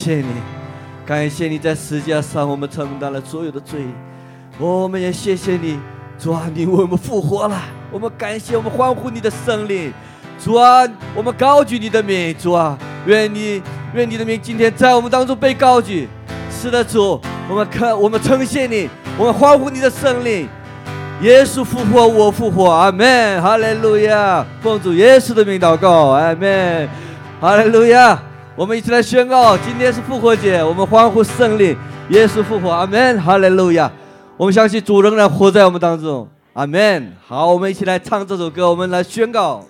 谢谢你，感谢你在十字架上我们承担了所有的罪。我们也谢谢你，主啊，你为我们复活了，我们感谢，我们欢呼你的胜利。主啊，我们高举你的名，主啊，愿你的名今天在我们当中被高举。是的，主，我们称谢你，我们欢呼你的胜利。耶稣复活，我复活，阿们，哈利路亚！奉主耶稣的名祷告，阿们，哈利路亚！我们一起来宣告，今天是复活节，我们欢呼胜利，耶稣复活，阿们，哈利路亚！我们相信主仍然活在我们当中，阿们。好，我们一起来唱这首歌，我们来宣告。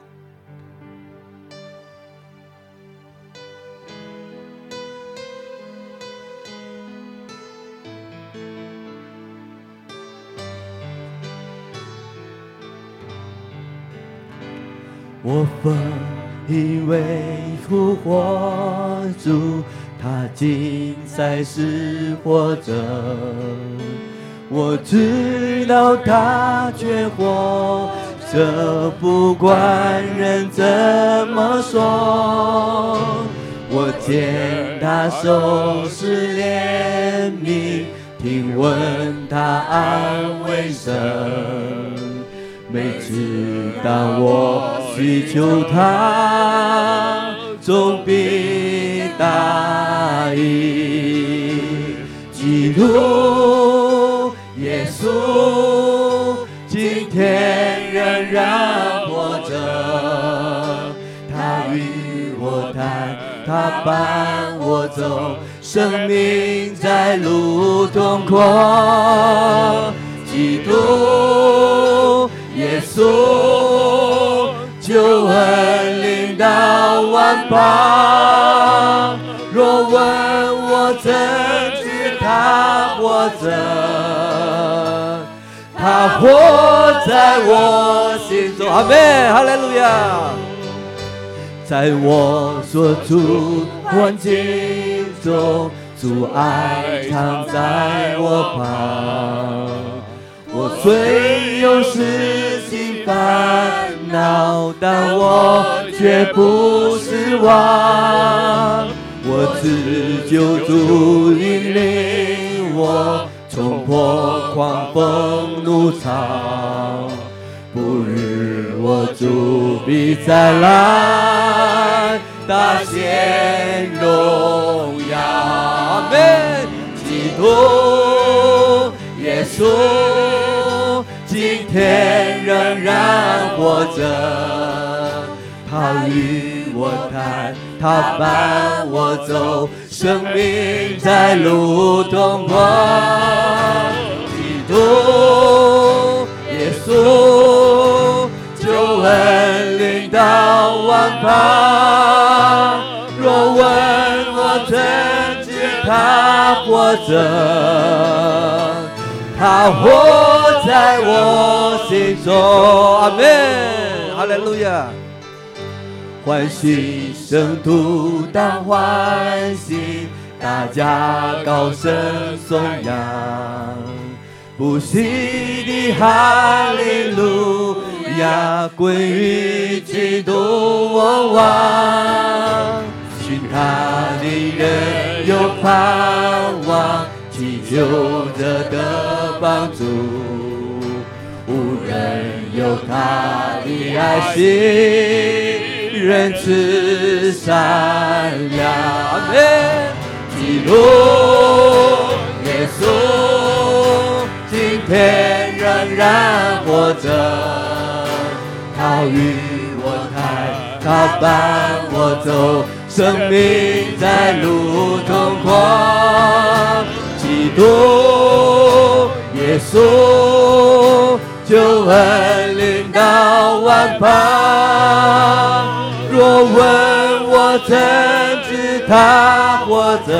我分因为复活主，他今在是活着。我知道他却活着，不管人怎么说。我见他手施怜悯，听闻他安慰声。每次当我祈求他，总必答应。基督耶稣今天仍然活着，他与我谈，他伴我走，生命在路通过。基督耶稣救恩临到万邦，若问我怎知他活着，他活在我心中，阿们，哈利路亚。在我所处环境中，主爱常在我旁。我虽有事情烦恼，但我却不失望。我知救主引领我，冲破狂风怒潮。不日我主必再来，大显荣耀。阿们。基督耶稣今天仍然活着，他与我谈，他伴我走，生命在路通过。基督耶稣救恩临到万邦，若问我怎知他活着，他活在我心中，阿们，哈利路亚。欢喜圣徒当欢喜，大家高声颂扬，不息的哈利路亚归于基督我王。寻他的人有盼望，祈求着的帮助，无人有他的爱心，仁慈善良。阿们。基督耶稣今天仍然活着，他与我谈，他伴我走，生命在路通过。基督耶稣救恩临到万邦，若问我怎知他活着，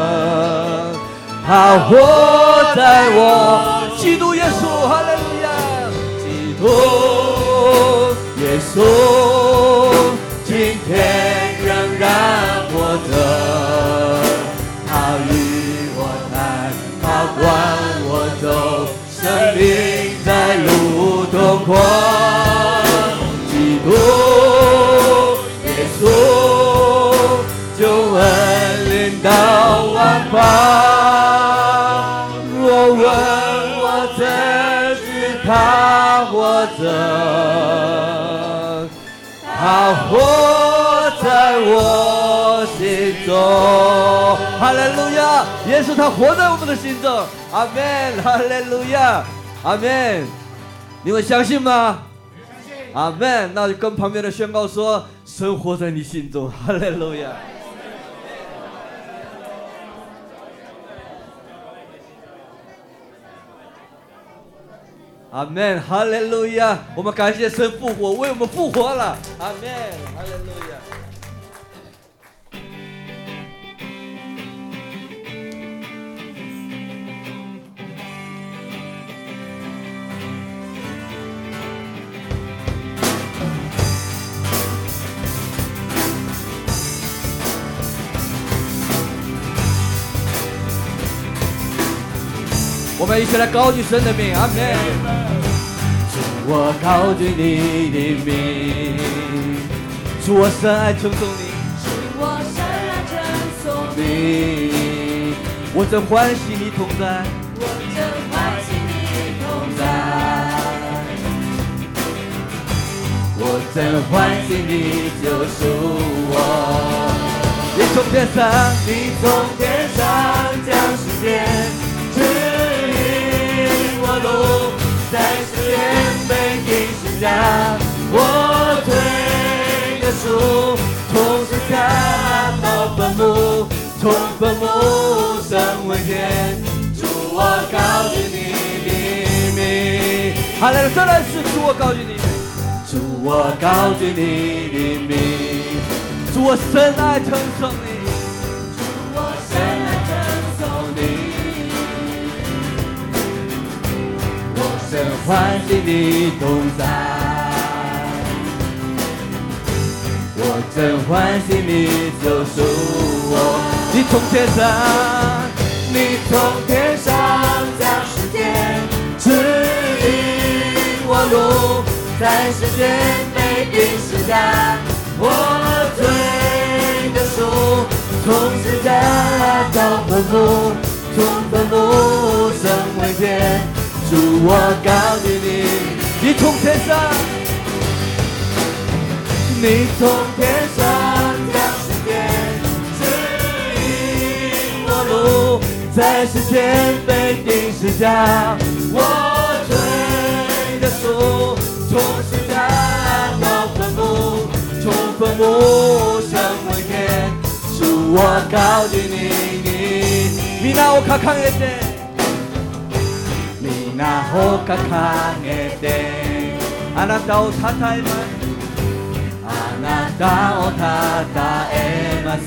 他活在我。基督耶稣，哈利路亚。基督耶稣今天仍然活着，他与我谈，他管我走，生命在路通过。基督耶稣救恩临到万邦。若问我怎知他活着，他活在我心中。哈利路亚！耶稣他活在我们的心中。阿门！哈利路亚！阿门！你们相信吗？阿门！那就跟旁边的宣告说：神活在你心中。哈利路亚！阿门！哈利路亚！我们感谢神复活，为我们复活了。阿门！哈利路亚！我们一起来高举神的名，阿门。主，我高举你的名，主，我深爱称颂你， 主，我深爱称颂你，我真欢喜你同在， 我真欢喜你同在， 我真欢喜你救赎我。你从天上， 你从天上将世界指引我路，在世间被钉十架，我推着树，从十架到坟墓，从坟墓升为天。主，我高举你的名。 哈利路亚！再来一次，主，我高举你的名， 主，我高举你的名。 主，我深爱称颂你， 主，我深爱称颂你，我真欢喜你同在，我真欢喜你救赎我。你从天上， 你从天上将世界指引我路，在世间被钉十架，我推着树，从十架到坟墓，从坟墓升为天。主，我高举你， 你从天上， 你从天上将世界指引我路，在世间被钉十架，我推着树，从十架到坟墓，从坟墓升为天。主，我高举你， みんなを掲げて、 みなを掲げて、 あなたをたたえます。 あなたをたたえます。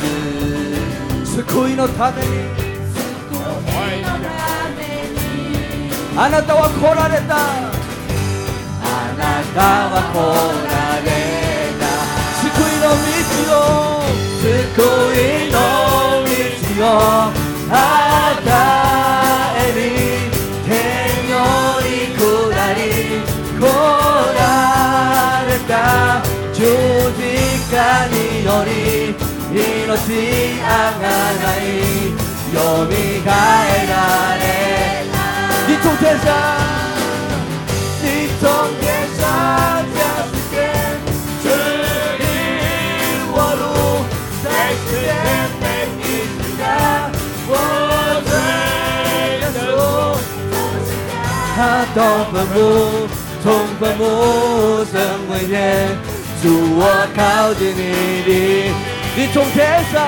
救いのために、 救いのために、 あなたは来られた。 あなたは来られた。 救いの道を、 救いの道を与えに、天より下り来られた。十字架により命あがないよみがえられた。 你从天上， 你从天上将世界指引我路，在世间被钉十架，我推着树，从十架到坟墓，从坟墓升为天。主，我靠近你，你从天上，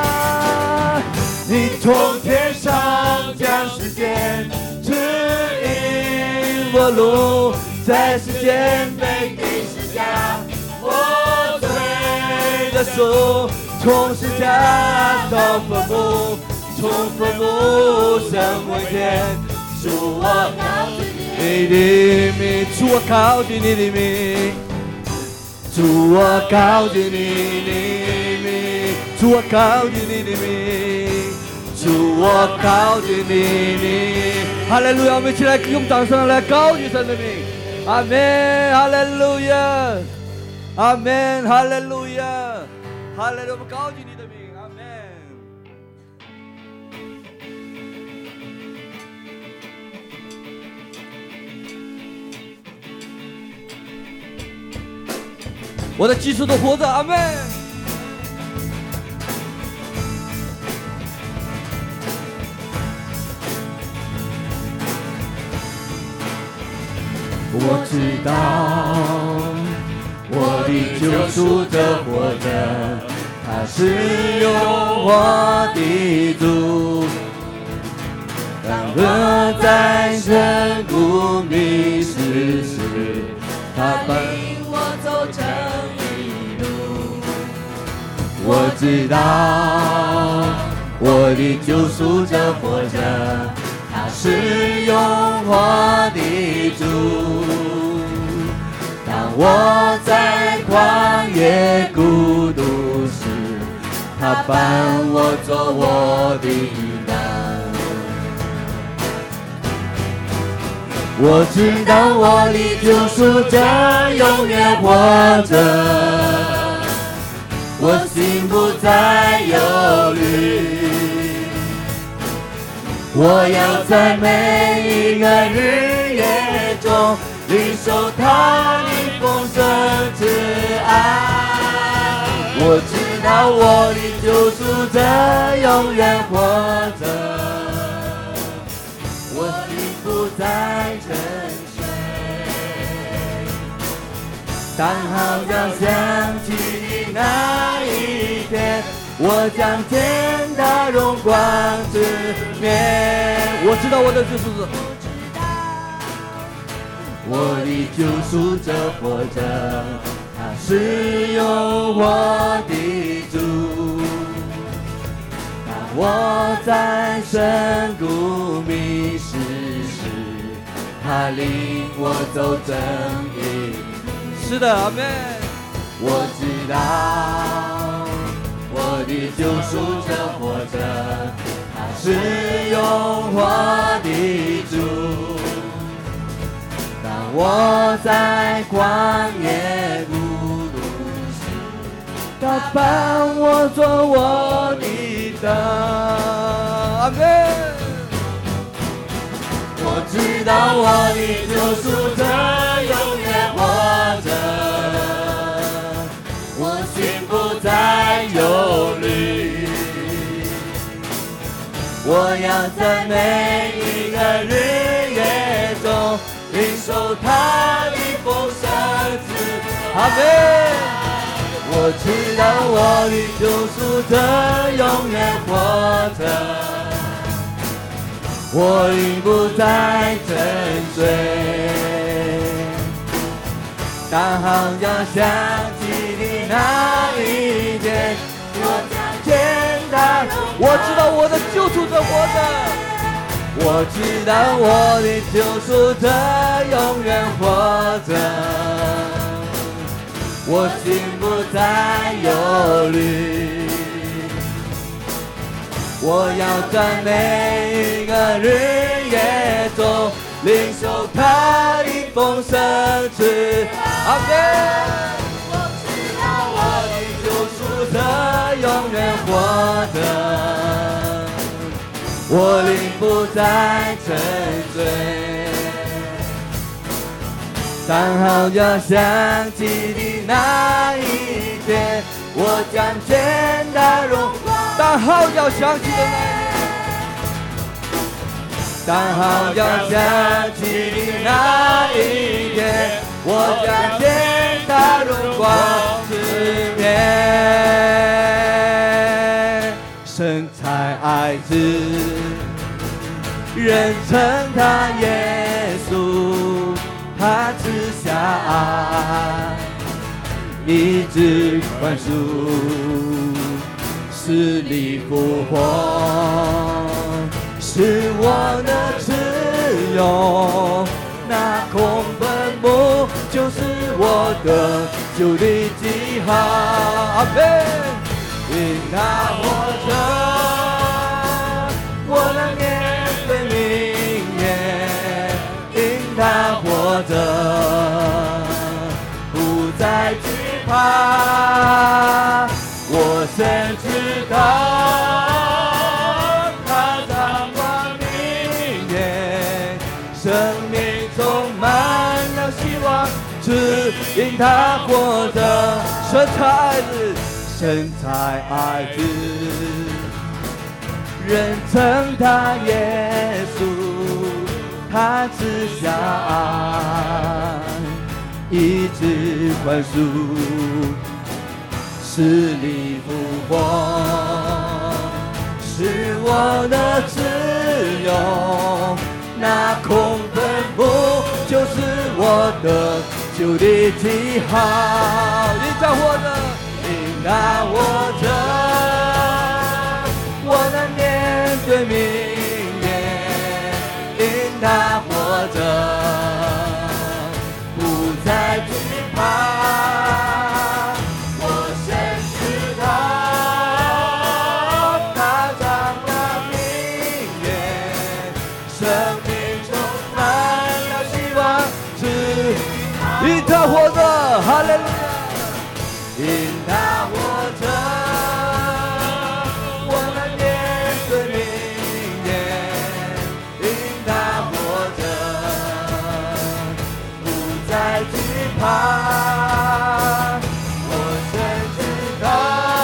你从天上将世界指引我路，在世间被钉十架，我推着树，从十架到坟墓，从坟墓升为天。主，我靠近你的名，主，我靠近你的名。 主，我高举你的名， 主，我高举你的名， 主，我高举你的名。 哈利路亚！我们一起来用掌声来高举神的名。阿门！哈利路亚！阿门！哈利路亚！哈利路亚！我们高举你的名。阿门！ 我在基督中活着，阿们。 我知道我的救赎者活着，他是有我的主。当我在深谷迷失时，他伴我走正义路。我知道我的救赎者活着，他是有我的主。当我在旷野孤独时，他伴我走我的路。我知道我的救赎者永远活着，我心不再忧虑。我要在每一个日夜中领受他的丰盛之爱。我知道我的救赎者永远活着，我心不再沉睡。当号角响起的那一天，我将见到荣光之面。 我知道我的救赎者， 我的救赎者活着，他是有我的主。当我在深谷迷失时，他领我走正义。 是的，阿们。 我知道我的救赎者活着，他是有我的主。当我在旷野孤独时，他伴我做我的灯。阿们。我知道我的救赎者永远活着，我心不再忧虑。我要在每一个日夜中领受他的丰盛之阿们。 我知道我的救赎者永远活着，我已不再沉睡。当号角响起的那一天，我将见到。 我知道我的救赎者活着， 我知道我的救赎者永远活着，我心不再忧虑。我要在每一个日夜中领受他的丰盛之阿们。我知道我的救赎者永远活着，我灵不再沉睡。当号角响起的那一天，我将见到荣光。 当号角响起的那一天， 当号角响起的那一天，我将见到荣光之面。神才爱子，人称他耶稣，他赐下爱，一直宽恕，使你复活，是我的自由。那空坟墓就是我的救的记号。阿们。因他活着，我能面对明天。因他活着，不再惧怕。我深知道，他掌管明天，生命充满了希望。 因他活着，神才爱子，神才爱子，人称他耶稣，他赐下爱，医治宽恕，使你复活，是我的自由，那空坟墓就是我的救的记号，因他活着，因他活着，我能面对明天，因他活着，不再惧怕。因他活着，哈利路亚！因他活着，我们面对明天。因他活着，不再惧怕。我深知道，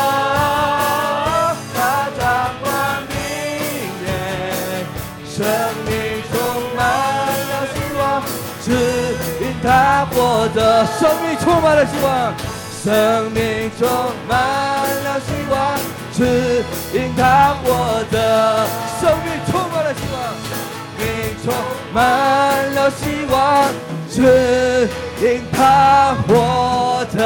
他掌管明天，生命充满了希望。因他活着，生命充满了希望，生命充满了希望，只因他活着，生命充满了希望，生命充满了希望，只因他活着。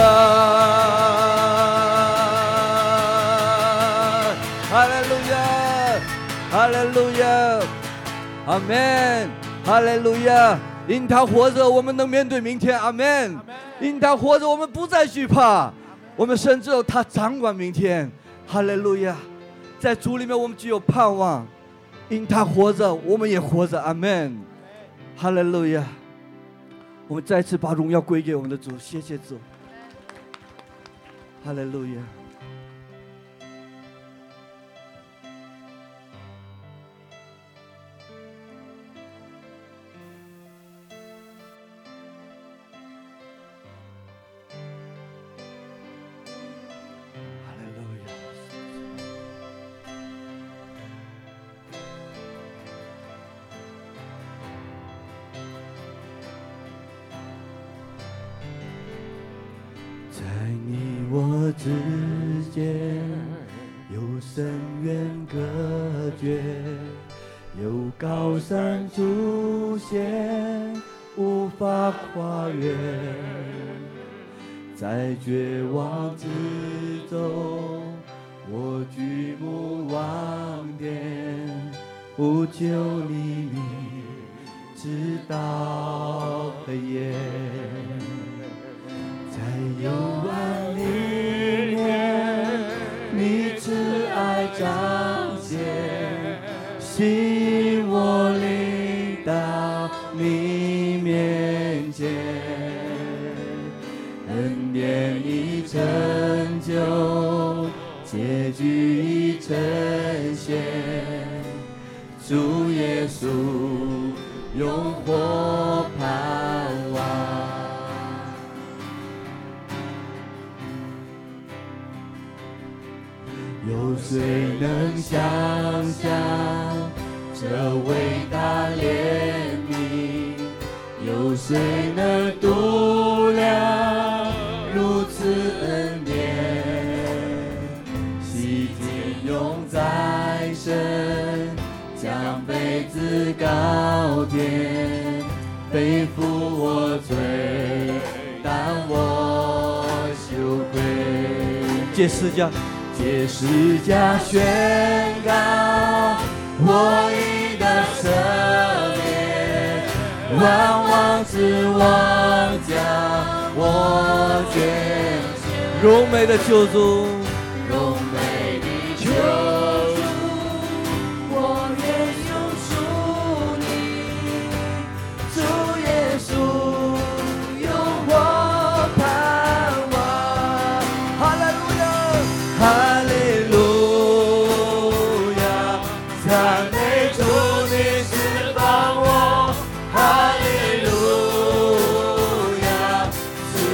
哈利路亚，哈利路亚，阿门，哈利路亚。因他活着，我们能面对明天，阿们。因他活着，我们不再惧怕，我们深知道他掌管明天，哈利路亚。在主里面，我们具有盼望。因他活着，我们也活着，阿们，哈利路亚。我们再次把荣耀归给我们的主，谢谢主，哈利路亚。我之间有深渊隔绝，有高山出现，无法跨越。在绝望之中，我举目望天，不求黎明，直到黑夜。在幽暗里面，你慈爱彰显，吸引我领到你面前。恩典已成就，结局已呈现，主耶稣永活盼望。有谁能想象这伟大怜悯？有谁能度量如此恩典？洗净永在身，将被子高天，背负我罪，担我羞愧。借十架。借十架宣告我义的赦免，万王之王将我拣选，荣美的救主，荣美的救主，我愿永属你，主耶稣永活盼望，哈利路亚。哈利路亚，赞美主你释放我，哈利路亚，赐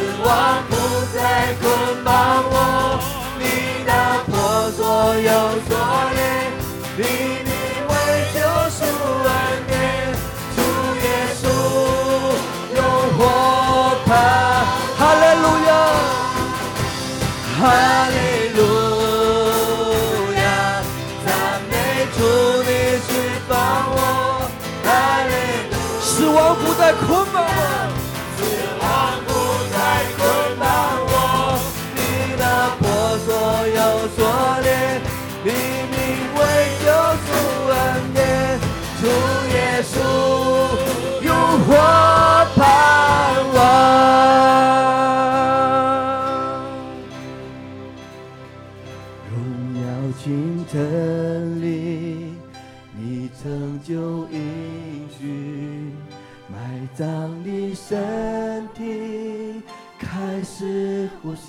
再捆绑我， 死亡不再捆绑我，你的破所有锁链，黎明为救赎恩典，主耶稣有我盼望。荣耀清真理，你成就应许，埋葬你身体，开始呼吸。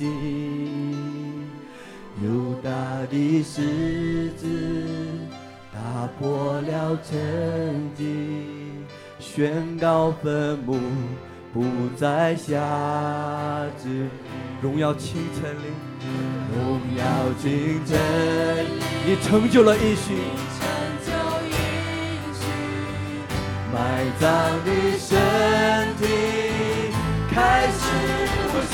犹大的狮子打破了沉寂，宣告坟墓不再辖制。荣耀清晨里，荣耀清晨，你成就了应许，埋葬你身体，开始呼吸。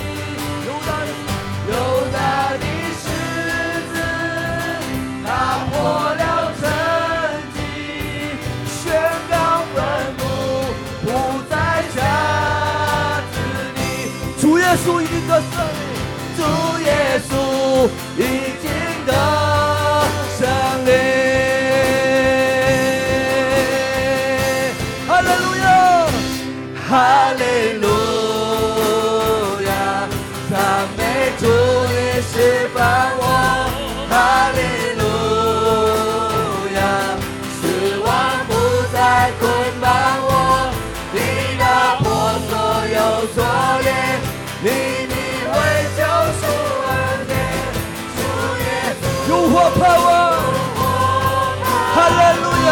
犹大的狮子打破了沉寂，宣告坟墓不再辖制你。 主耶稣已经得胜利， 主耶稣已经得胜利。 哈利路亚， 哈利路亚，赞美主你释放我，哈利路亚，死亡不再捆绑我，你打破所有锁链，你为救赎恩典，主耶稣有我盼望，哈利路亚，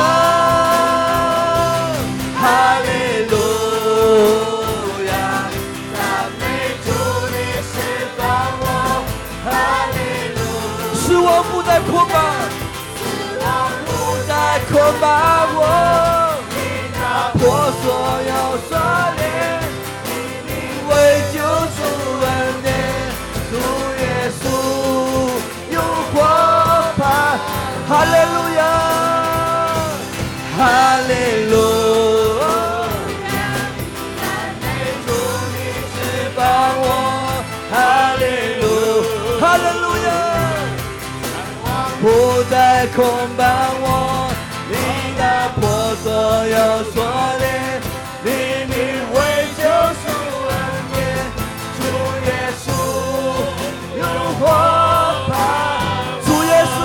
哈利路亚，赞美主你释放我，哈利路亚， 死亡不再捆绑， 死亡不再捆绑我，你打破所有锁链，你为救赎恩典，主耶稣有活盼， 哈利路亚， 哈利路亚，赞美主你释放我，哈利路亚， 哈利路亚， 不再捆绑我，你打破所有锁链，黎明为救赎恩典，主耶稣有活盼， 主耶稣，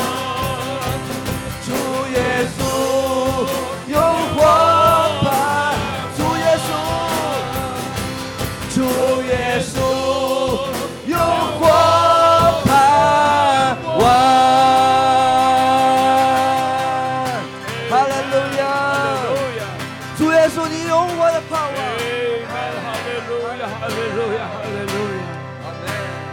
主耶稣有活盼，主耶稣，主耶稣有活盼望。 哈利路亚，主耶稣，你有我的盼望。 哈利路亚，哈利路亚，哈利路亚， 阿门。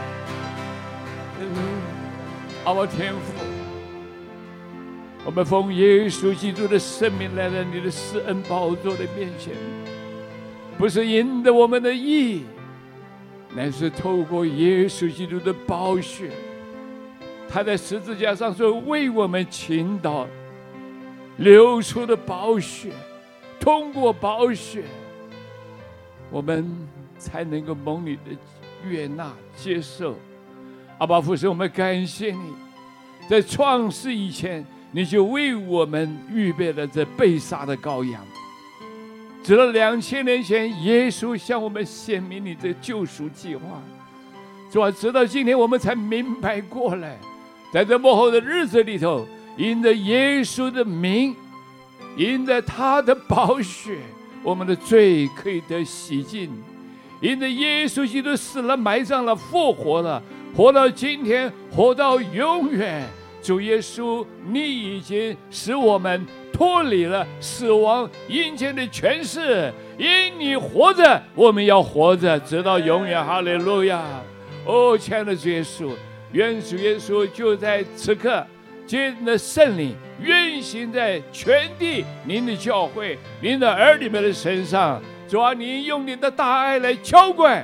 阿我天父，我们奉耶稣基督的圣名来到你的施恩宝座的面前，不是因着我们的义，乃是透过耶稣基督的宝血，他在十字架上所为我们倾倒流出的宝血，通过宝血，我们才能够蒙你的悦纳接受。阿爸父神，我们感谢你，在创世以前，你就为我们预备了这被杀的羔羊。直到2000年前，耶稣向我们显明你的救赎计划。主啊，直到今天我们才明白过来，在这末后的日子里头，因着耶稣的名，因着他的宝血，我们的罪可以得洗净。因着耶稣基督死了、埋葬了、复活了，活到今天，活到永远。主耶稣，你已经使我们脱离了死亡阴间的权势，因你活着，我们要活着直到永远。哈利路亚！哦，亲爱的主耶稣，愿主耶稣就在此刻借着圣灵运行在全地您的教会、您的儿女们的身上。主啊，你用你的大爱来浇灌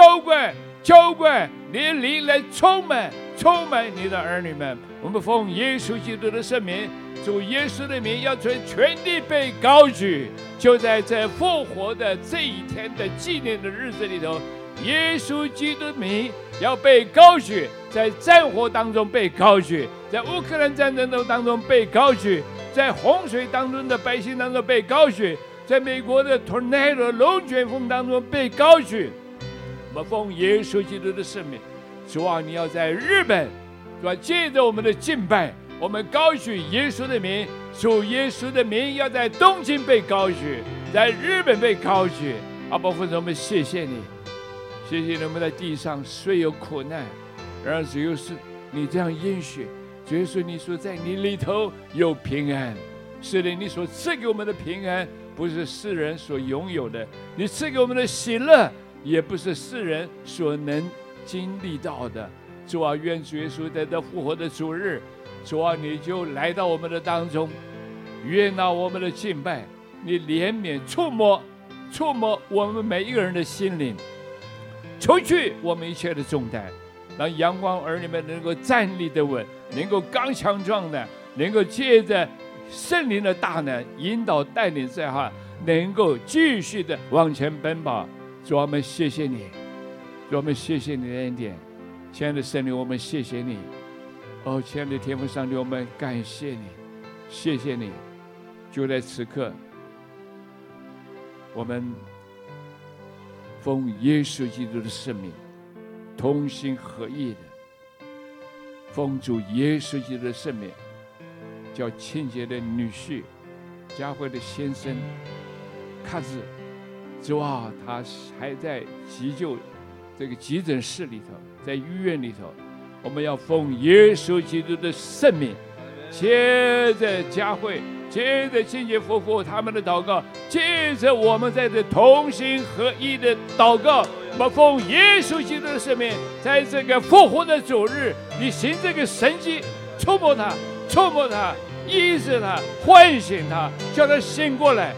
你的灵来充满你的儿女们。我们奉耶稣基督的圣名，主耶稣的名要在全地被高举， 就在这复活的这一天的纪念的日子里头，耶稣基督的名要被高举，在战火当中被高举，在乌克兰战争当中被高举，在洪水当中的百姓当中被高举，在美国的 tornado 龙卷风当中被高举。我们奉耶稣基督的圣名，主啊，你要在日本，主啊，借着我们的敬拜，我们高举耶稣的名，主耶稣的名要在东京被高举，在日本被高举。阿爸父神，我们谢谢你，谢谢你们在地上虽有苦难，然而只有是你这样应许，主耶稣，你说在你里头有平安。是的，你所赐给我们的平安，不是世人所拥有的；你赐给我们的喜乐，也不是世人所能经历到的。主啊，愿主耶稣在这复活的主日，主啊，你就来到我们的当中，悦纳我们的敬拜，你怜悯触摸我们每一个人的心灵，除去我们一切的重担，让阳光儿女们能够站立得稳，能够刚强壮的，能够借着圣灵的大能引导带领之下，能够继续的往前奔跑。主啊，我们谢谢你，主啊，我们谢谢你的恩典。亲爱的圣灵，我们谢谢你。哦，亲爱的天父上帝，我们感谢你，谢谢你。就在此刻，我们奉耶稣基督的圣名，同心合意的奉主耶稣基督的圣名，叫清洁的女婿佳慧的先生卡子，主啊，他还在急救这个急诊室里头，在医院里头，我们要奉耶稣基督的圣名，接着佳慧，接着清洁夫妇他们的祷告，接着我们在这同心合一的祷告，我们奉耶稣基督的圣名，在这个复活的主日，你行这个神迹，触摸他，医治他，唤醒他，叫他醒过来，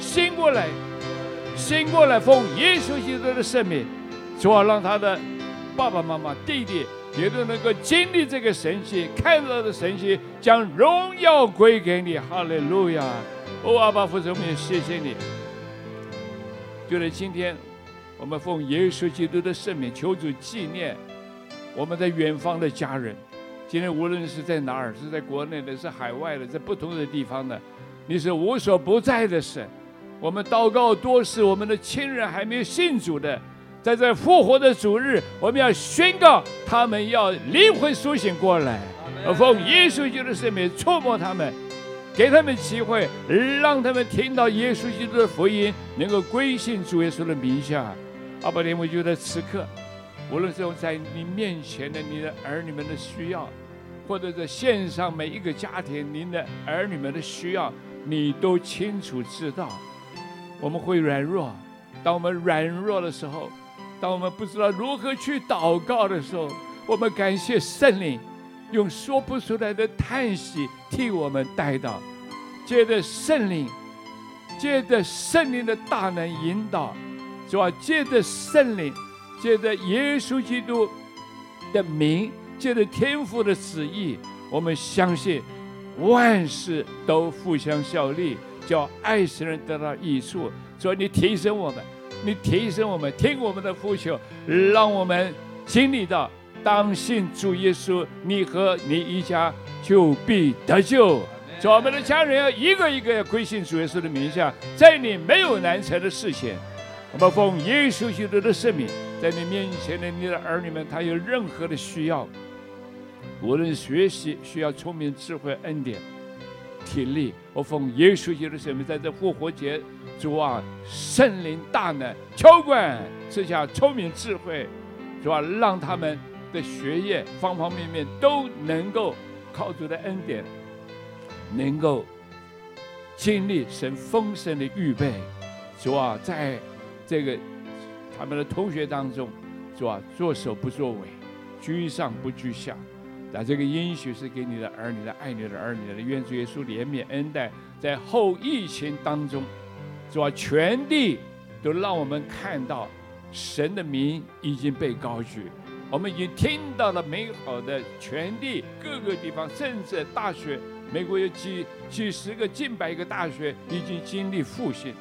奉耶稣基督的圣名，主啊，让他的爸爸妈妈、弟弟也都能够经历这个神迹，看到的神迹，将荣耀归给你。哈利路亚！哦，阿爸父神，我们谢谢你。就在今天，我们奉耶稣基督的圣名，求主纪念我们在远方的家人。今天无论是在哪儿，是在国内的，是海外的，在不同的地方的，你是无所不在的神。我们祷告多时，我们的亲人还没有信主的，在这复活的主日，我们要宣告他们要灵魂苏醒过来，奉耶稣基督的圣名触摸他们，给他们机会，让他们听到耶稣基督的福音，能够归信主耶稣的名下。阿爸天父，就在此刻，无论是在你面前的你的儿女们的需要，或者在线上每一个家庭您的儿女们的需要，你都清楚知道。我们会软弱，当我们软弱的时候，当我们不知道如何去祷告的时候，我们感谢圣灵用说不出来的叹息替我们带到，借着圣灵的大能引导，是吧？借着圣灵，借着耶稣基督的名，借着天父的旨意，我们相信万事都互相效力，叫爱神人得到益处。所以你提升我们，听我们的呼求，让我们经历到当信主耶稣，你和你一家就必得救。所以我们的家人要一个一个要归信主耶稣的名下，在你没有难成的事情。我们奉耶稣基督的圣名，在你面前的你的儿女们，他有任何的需要，无论学习需要聪明、智慧、恩典、体力，我奉耶稣基督的圣名，在这复活节，主啊，圣灵大能浇灌，赐下聪明智慧，主啊，让他们的学业方方面面都能够靠主的恩典，能够经历神丰盛的预备。主啊，在这个他们的同学当中，主啊，作首不作尾，居上不居下。那这个应许是给你的儿女的，爱你的儿女的。愿主耶稣怜悯恩待，在后疫情当中，主啊，全地都让我们看到神的名已经被高举。我们已经听到了美好的全地各个地方，甚至大学，美国有几十个、近百个大学已经经历复兴。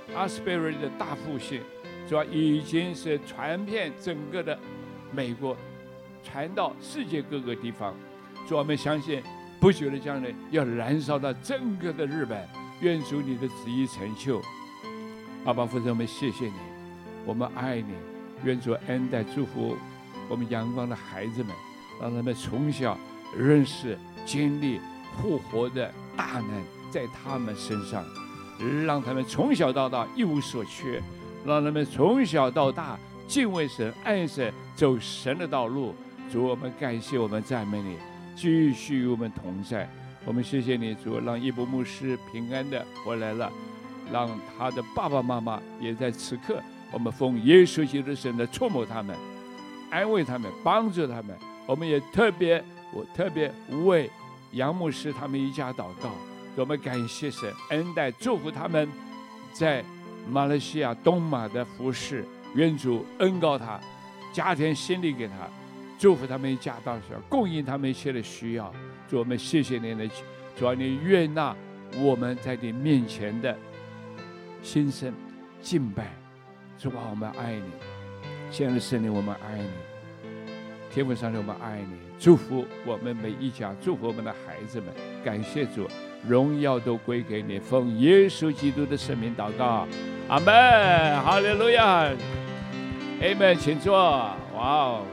Asbury 的大复兴，主要已经是传遍整个的美国，传到世界各个地方。主，我们相信不久的将来要燃烧到整个的日本。愿主你的旨意成就。阿爸父神，我们谢谢你，我们爱你。愿主恩待祝福我们阳光的孩子们，让他们从小认识经历复活的大能在他们身上，让他们从小到大一无所缺，让他们从小到大敬畏神、爱神，走神的道路。主，我们感谢，我们赞美你，继续与我们同在。我们谢谢你，主，让义博牧师平安的回来了，让他的爸爸妈妈也在此刻，我们奉耶稣基督的神来触摸他们，安慰他们，帮助他们。我们也特别为杨牧师他们一家祷告，我们感谢神恩待祝福他们在马来西亚东马的服事，愿主恩膏他，加添心力给他，祝福他们一家大小，供应他们一切的需要。主，我们谢谢你的，主啊，你悦纳我们在你面前的心声敬拜。主啊，我们爱你，亲爱的圣灵，我们爱你，天父上帝，我们爱你，祝福我们每一家，祝福我们的孩子们。感谢主，荣耀都归给你，奉耶稣基督的圣名祷告，阿们，哈利路亚，阿们，请坐，哇哦。